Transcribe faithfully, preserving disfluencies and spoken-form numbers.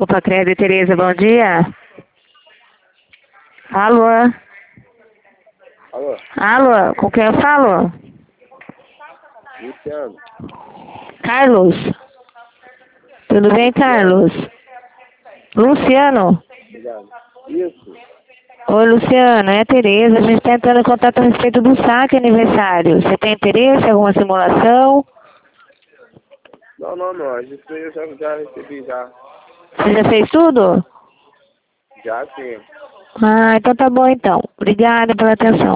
Opa, Credo e Tereza, bom dia. Alô? Alô? Alô, com quem eu falo? Luciano. Carlos. Tudo bem, Carlos? Luciano? Obrigado. Isso. Oi, Luciano, é a Tereza. A gente está entrando em contato a respeito do saque aniversário. Você tem interesse em alguma simulação? Não, não, não. Isso aí eu já, já recebi já. Você já fez tudo? Já sim. Ah, então tá bom então. Obrigada pela atenção.